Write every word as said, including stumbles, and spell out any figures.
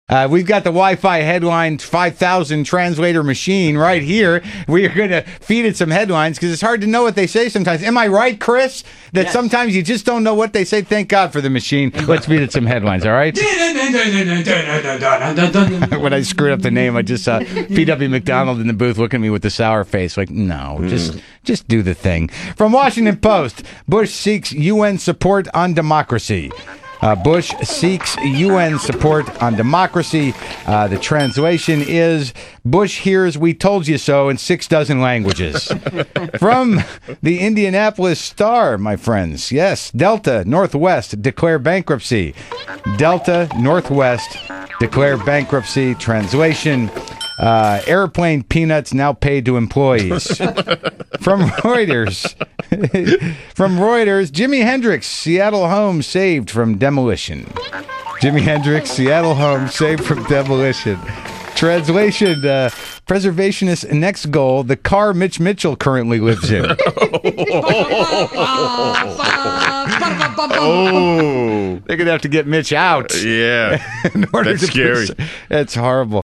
Uh, we've got the Wi-Fi headline five thousand translator machine right here. We are going to feed it some headlines because it's hard to know what they say sometimes. Am I right, Chris? That yes. Sometimes you just don't know what they say. Thank God for the machine. Let's feed it some headlines, all right? When I screwed up the name, I just saw P W McDonald in the booth looking at me with the sour face. Like, no, mm. just just do the thing. From Washington Post, Bush seeks U N support on democracy. Uh, Bush seeks U N support on democracy. Uh, the translation is, Bush hears "we told you so" in six dozen languages. From the Indianapolis Star, my friends. Yes, Delta Northwest declare bankruptcy. Delta Northwest declare bankruptcy. Translation, uh, airplane peanuts now paid to employees. From Reuters. From Reuters, Jimi Hendrix, Seattle home saved from demolition. Jimi Hendrix, Seattle home saved from demolition. Translation, uh, preservationist next goal, the car Mitch Mitchell currently lives in. Oh. They're going to have to get Mitch out. Yeah. In order That's to scary. Pres- That's horrible.